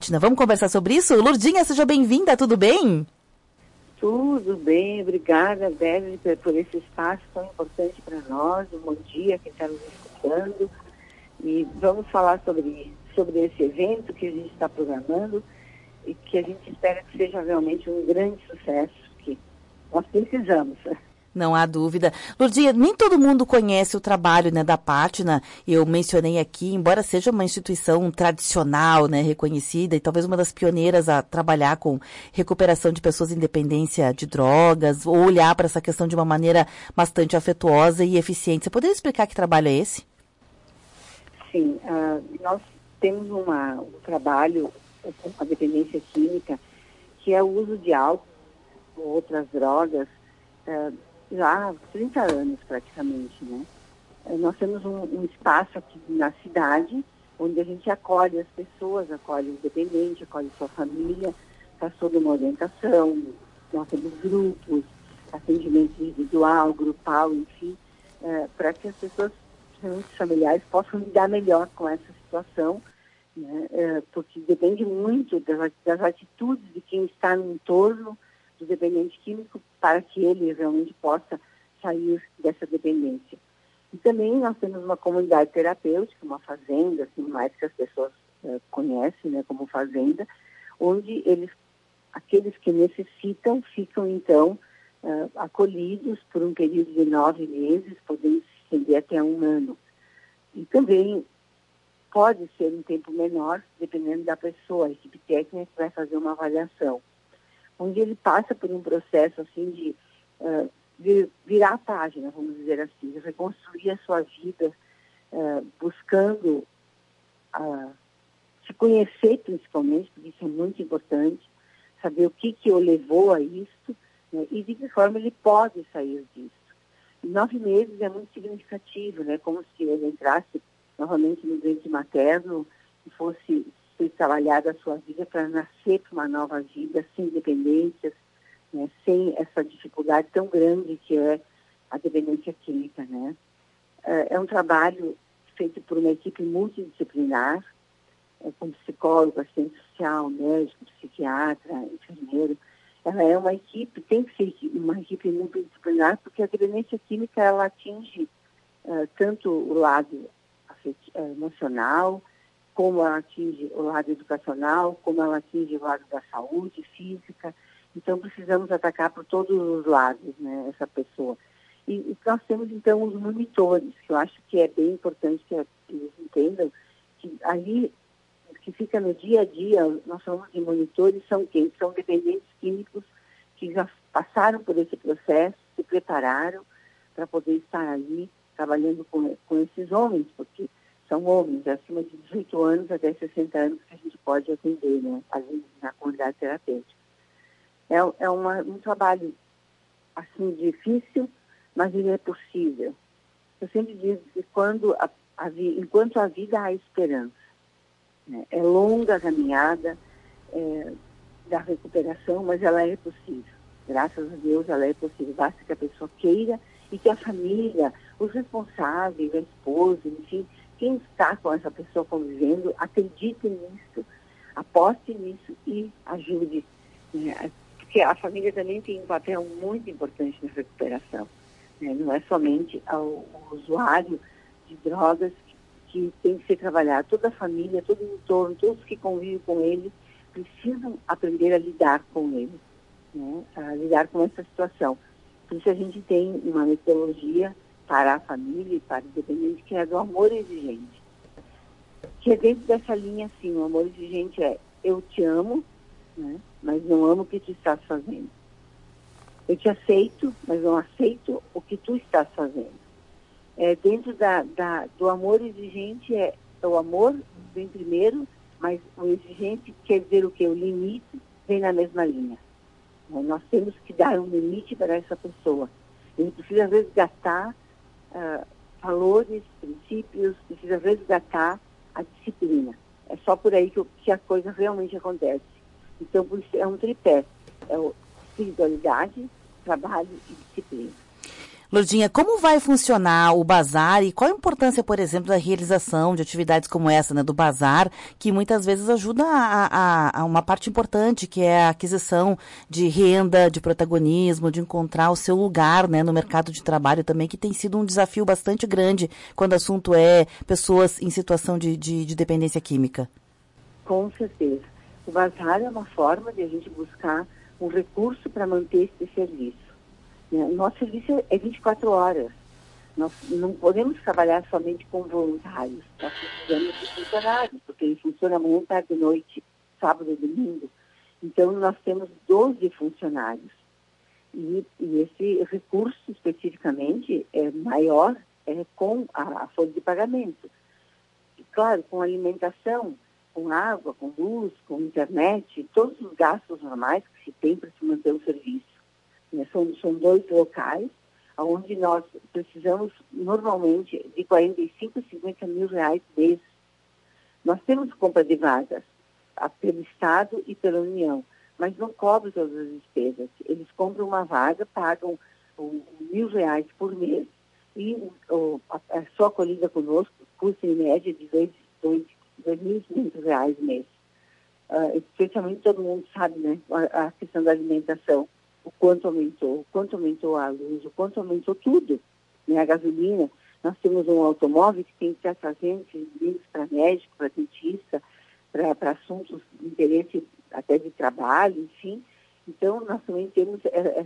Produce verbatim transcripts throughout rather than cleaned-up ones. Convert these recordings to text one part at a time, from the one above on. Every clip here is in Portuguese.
Pátina. Vamos conversar sobre isso? Lourdinha, seja bem-vinda, tudo bem? Tudo bem, obrigada, Beth, por esse espaço tão importante para nós. Um bom dia, quem está nos escutando. E vamos falar sobre, sobre esse evento que a gente está programando e que a gente espera que seja realmente um grande sucesso, que nós precisamos. Não há dúvida. Lourdinha, nem todo mundo conhece o trabalho, né, da Pátina. Eu mencionei aqui, embora seja uma instituição tradicional, né, reconhecida e talvez uma das pioneiras a trabalhar com recuperação de pessoas em dependência de drogas, ou olhar para essa questão de uma maneira bastante afetuosa e eficiente. Você poderia explicar que trabalho é esse? Sim, uh, nós temos uma, um trabalho com a dependência química, que é o uso de álcool ou outras drogas, uh, já há trinta anos praticamente, né? Nós temos um, um espaço aqui na cidade, onde a gente acolhe as pessoas, acolhe os dependentes, acolhe sua família, faz toda uma orientação, nós temos grupos, atendimento individual, grupal, enfim, é, para que as pessoas, principalmente os familiares, possam lidar melhor com essa situação, né? É, porque depende muito das, das atitudes de quem está no entorno do dependente químico para que ele realmente possa sair dessa dependência. E também nós temos uma comunidade terapêutica, uma fazenda, assim, mais que as pessoas uh, conhecem, né, como fazenda, onde eles, aqueles que necessitam ficam então uh, acolhidos por um período de nove meses, podendo se estender até um ano. E também pode ser um tempo menor, dependendo da pessoa. A equipe técnica vai fazer uma avaliação, onde ele passa por um processo assim de uh, virar a página, vamos dizer assim, de reconstruir a sua vida, uh, buscando uh, se conhecer principalmente, porque isso é muito importante, saber o que, que o levou a isso, né, e de que forma ele pode sair disso. E nove meses é muito significativo, né, como se ele entrasse novamente no ventre materno e fosse trabalhar a sua vida para nascer para uma nova vida, sem dependências, né, sem essa dificuldade tão grande que é a dependência química, né? É um trabalho feito por uma equipe multidisciplinar, é, com psicólogo, assistente social, médico, psiquiatra, enfermeiro. Ela é uma equipe, tem que ser uma equipe multidisciplinar, porque a dependência química ela atinge uh, tanto o lado afetivo, emocional, como ela atinge o lado educacional, como ela atinge o lado da saúde física. Então, precisamos atacar por todos os lados, né, essa pessoa. E, e nós temos, então, os monitores, que eu acho que é bem importante que eles entendam, que ali, que fica no dia a dia, nós chamamos de monitores, são quem? São dependentes químicos que já passaram por esse processo, se prepararam para poder estar ali trabalhando com, com esses homens, porque são homens acima de dezoito anos até sessenta anos que a gente pode atender, né, ali na comunidade terapêutica. É, é uma, um trabalho, assim, difícil, mas ele é possível. Eu sempre digo que quando a, a, enquanto a vida há esperança, né, é longa a caminhada é, da recuperação, mas ela é possível. Graças a Deus ela é possível. Basta que a pessoa queira e que a família, os responsáveis, a esposa, enfim, quem está com essa pessoa convivendo, acredite nisso, aposte nisso e ajude. Né? Porque a família também tem um papel muito importante na recuperação. Né? Não é somente o, o usuário de drogas que, que tem que ser trabalhado. Toda a família, todo o entorno, todos que convivem com ele, precisam aprender a lidar com ele, né? A lidar com essa situação. Por isso a gente tem uma metodologia para a família e para o dependente, que é do amor exigente. Que é dentro dessa linha, assim, o amor exigente é: eu te amo, né, mas não amo o que tu estás fazendo. Eu te aceito, mas não aceito o que tu estás fazendo. É, dentro da, da, do amor exigente, é, é o amor vem primeiro, mas o exigente quer dizer o quê? O limite vem na mesma linha. É, nós temos que dar um limite para essa pessoa. Ele precisa resgatar Uh, valores, princípios, precisa resgatar a disciplina. É só por aí que, que a coisa realmente acontece. Então, por isso, é um tripé. É o espiritualidade, trabalho e disciplina. Lourdinha, como vai funcionar o bazar e qual a importância, por exemplo, da realização de atividades como essa, né, do bazar, que muitas vezes ajuda a, a, a uma parte importante, que é a aquisição de renda, de protagonismo, de encontrar o seu lugar, né, no mercado de trabalho também, que tem sido um desafio bastante grande quando o assunto é pessoas em situação de, de, de dependência química. Com certeza. O bazar é uma forma de a gente buscar um recurso para manter esse serviço. O nosso serviço é vinte e quatro horas. Nós não podemos trabalhar somente com voluntários. Nós precisamos de funcionários, porque ele funciona manhã, tarde e noite, sábado e domingo. Então, nós temos doze funcionários. E, e esse recurso, especificamente, é maior é, com a, a folha de pagamento. E, claro, com alimentação, com água, com luz, com internet, todos os gastos normais que se tem para se manter o serviço. São, são dois locais, onde nós precisamos, normalmente, de quarenta e cinco a cinquenta mil reais mês. Nós temos compra de vagas pelo Estado e pela União, mas não cobram todas as despesas. Eles compram uma vaga, pagam um, mil reais por mês e o, a, a sua acolhida conosco custa, em média, de dois mil e quinhentos reais mês. Uh, especialmente todo mundo sabe, né, a, a questão da alimentação. O quanto aumentou, o quanto aumentou a luz, o quanto aumentou tudo, né? A gasolina. Nós temos um automóvel que tem que estar trazendo links para médico, para dentista, para assuntos de interesse até de trabalho, enfim. Então, nós também temos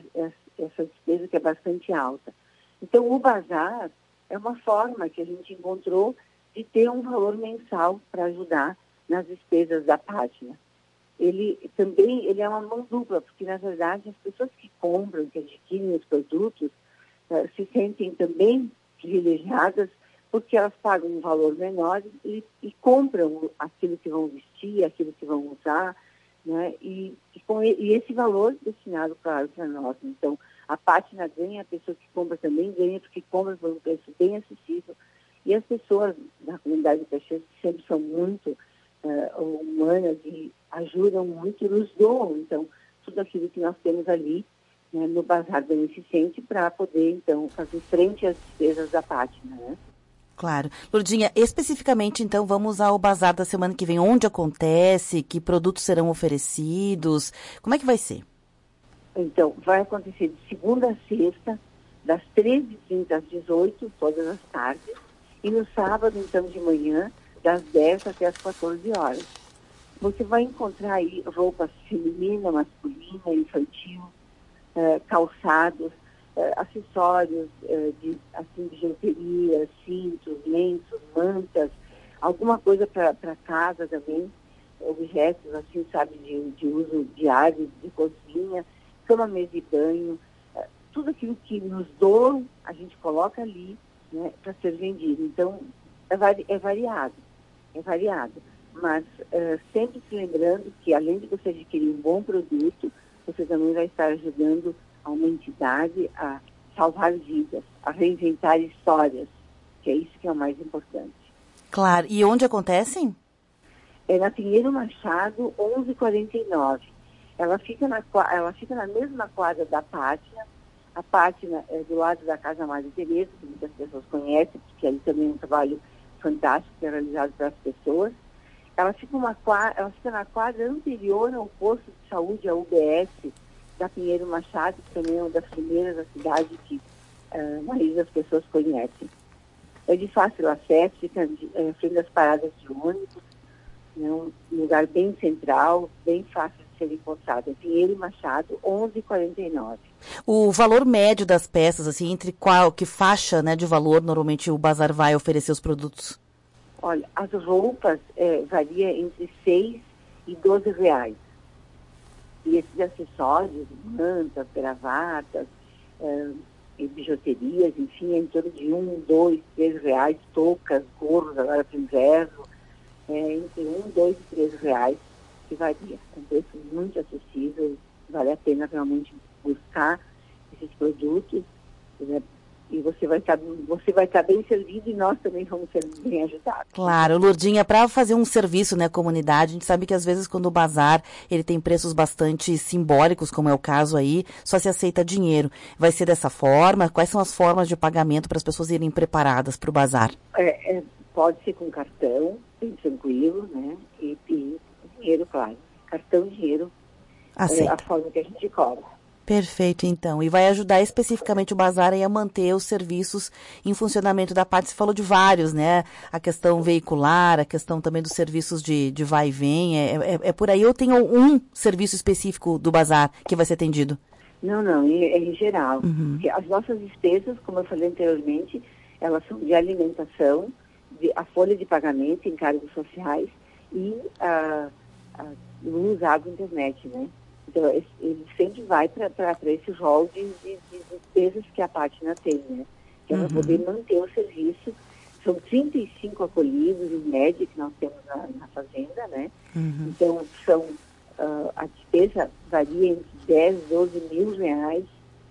essa despesa que é bastante alta. Então, o bazar é uma forma que a gente encontrou de ter um valor mensal para ajudar nas despesas da página. Ele também ele é uma mão dupla, porque, na verdade, as pessoas que compram, que adquirem os produtos, uh, se sentem também privilegiadas, porque elas pagam um valor menor e, e compram aquilo que vão vestir, aquilo que vão usar, né? E, e, com, e esse valor destinado, claro, para nós. Então, a página ganha, a pessoa que compra também ganha, porque compra por um preço bem acessível. E as pessoas da comunidade de Caxias sempre são muito uh, humanas e ajudam muito e nos doam, então, tudo aquilo que nós temos ali, né, no Bazar Beneficente para poder, então, fazer frente às despesas da página, né? Claro. Lourdinha, especificamente, então, vamos ao Bazar da semana que vem. Onde acontece? Que produtos serão oferecidos? Como é que vai ser? Então, vai acontecer de segunda a sexta, das treze e trinta às dezoito, todas as tardes, e no sábado, então, de manhã, das dez até as quatorze horas. Você vai encontrar aí roupas feminina, masculina, infantil, eh, calçados, eh, acessórios eh, de assim, bijuteria, cintos, lenços, mantas, alguma coisa para casa também, objetos assim, sabe, de, de uso diário, de cozinha, cama, mesa e banho, eh, tudo aquilo que nos doam, a gente coloca ali, né, para ser vendido. Então, é, vari, é variado, é variado. Mas uh, sempre se lembrando que, além de você adquirir um bom produto, você também vai estar ajudando a uma entidade a salvar vidas, a reinventar histórias, que é isso que é o mais importante. Claro. E onde acontecem? É na Pinheiro Machado, onze e quarenta e nove. Ela fica na, ela fica na mesma quadra da Pátina. A Pátina é do lado da Casa Madre Teresa, que muitas pessoas conhecem, porque ali também é um trabalho fantástico que é realizado para as pessoas. Ela fica, uma, ela fica na quadra anterior ao posto de saúde, a U B S, da Pinheiro Machado, que também é uma das primeiras da cidade que uh, a maioria das pessoas conhecem. É de fácil acesso, fica de, é, frente às paradas de ônibus, né, um lugar bem central, bem fácil de ser encontrado. É Pinheiro Machado, onze e quarenta e nove. O valor médio das peças, assim, entre qual, que faixa, né, de valor normalmente o bazar vai oferecer os produtos? Olha, as roupas é, variam entre seis e doze reais. E esses acessórios, mantas, gravatas, é, e bijuterias, enfim, é em torno de um, dois, três reais, toucas, gorros agora para o inverno, é, entre um, dois e três reais, que varia. É um preço muito acessível, vale a pena realmente buscar esses produtos, né, e você vai estar você vai estar bem servido e nós também vamos ser bem ajudados. Claro, Lourdinha, para fazer um serviço, né, comunidade, a gente sabe que às vezes quando o bazar ele tem preços bastante simbólicos, como é o caso aí, só se aceita dinheiro. Vai ser dessa forma? Quais são as formas de pagamento para as pessoas irem preparadas para o bazar? É, é, pode ser com cartão, bem tranquilo, né? E, e dinheiro, claro. Cartão e dinheiro Aceita. É a forma que a gente cobra. Perfeito, então. E vai ajudar especificamente o bazar a manter os serviços em funcionamento da parte. Você falou de vários, né? A questão veicular, a questão também dos serviços de, de vai e vem. É, é, é por aí ou tem um serviço específico do bazar que vai ser atendido? Não, não, é, é em geral. Uhum. As nossas despesas, como eu falei anteriormente, elas são de alimentação, de, a folha de pagamento, encargos sociais e a, a luz, água e internet, né? Então, ele sempre vai para esse rol de, de, de despesas que a Pátina tem, né? Que é para poder manter o serviço. São trinta e cinco acolhidos, em média, que nós temos na, na fazenda, né? Uhum. Então, são, uh, a despesa varia entre dez, doze mil reais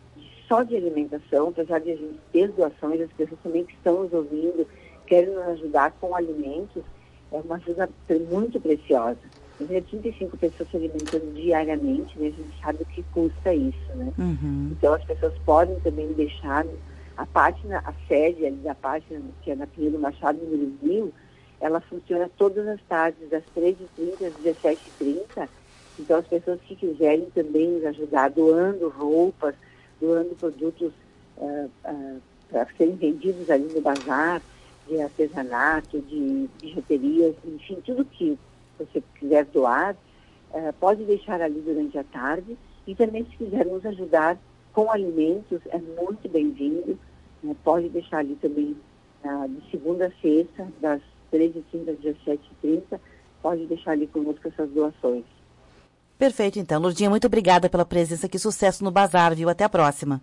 só de alimentação, apesar de a gente ter doações, as pessoas também que estão nos ouvindo, querem nos ajudar com alimentos, é uma ajuda muito preciosa. trinta e cinco pessoas se alimentando diariamente, né? A gente sabe o que custa isso, né? Uhum. Então as pessoas podem também deixar a página, a sede ali da página, que é na Pinheiro Machado, número mil, ela funciona todas as tardes, das treze e trinta às dezessete e trinta. Então as pessoas que quiserem também nos ajudar, doando roupas, doando produtos uh, uh, para serem vendidos ali no bazar, de artesanato, de bijuterias, enfim, tudo que você quiser doar, uh, pode deixar ali durante a tarde e também se quiser nos ajudar com alimentos, é muito bem-vindo, né? Pode deixar ali também uh, de segunda a sexta, das treze e trinta às dezessete e trinta, pode deixar ali conosco essas doações. Perfeito, então. Lourdinha, muito obrigada pela presença aqui, sucesso no bazar, viu? Até a próxima.